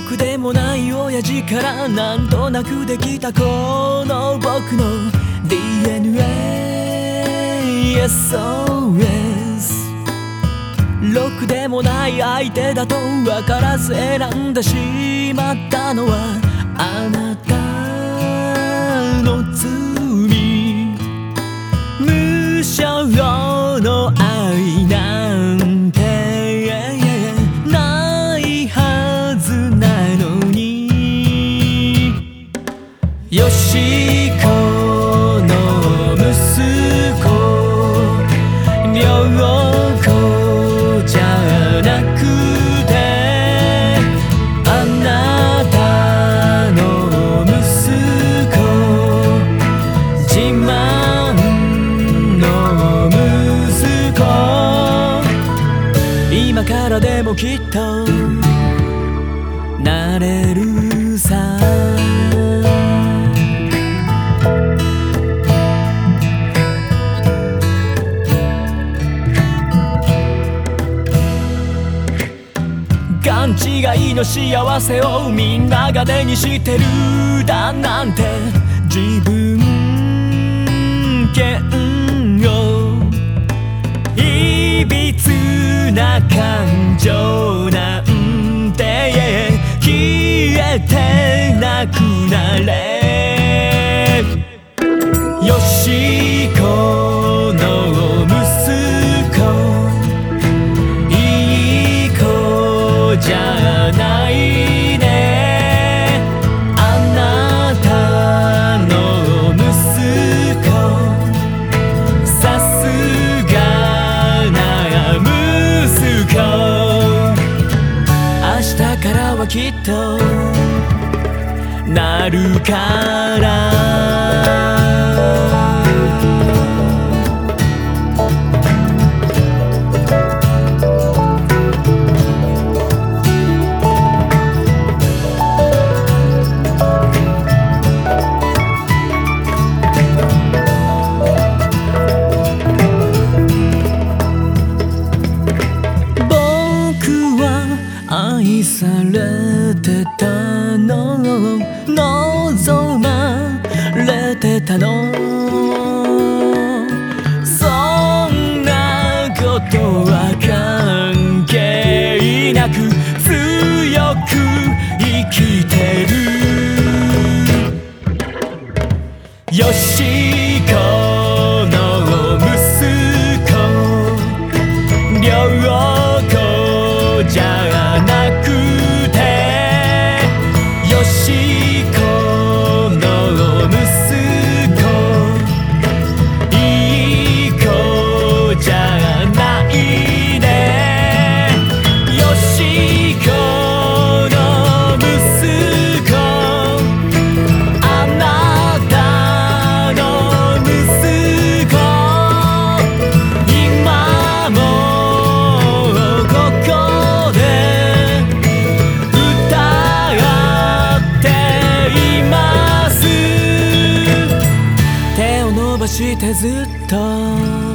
くでもない親父からなんとなくできたこの僕の DNA、SOS ろくでもない相手だと分からず選んでしまったのはあなたの罪。無償の愛なんてないはずなのに、よしこの息子良子じゃなくてあなたの息子自慢の息子、今からでもきっとなれるさ。勘違いの幸せをみんなが手にしてるだなんて自分嫌悪、いびつな感情なんて消えてなくなれ。よしこの息子いい子じゃないね、あなたの息子さすがな息子、明日からはきっとなるから愛されてたの、望まれてたの、そんなことは関係なく強く生きてる。よしこの息子良子じゃなくて、よしこの息子いい子じゃないね、よしこの息子あなたの息子、今もここしてずっと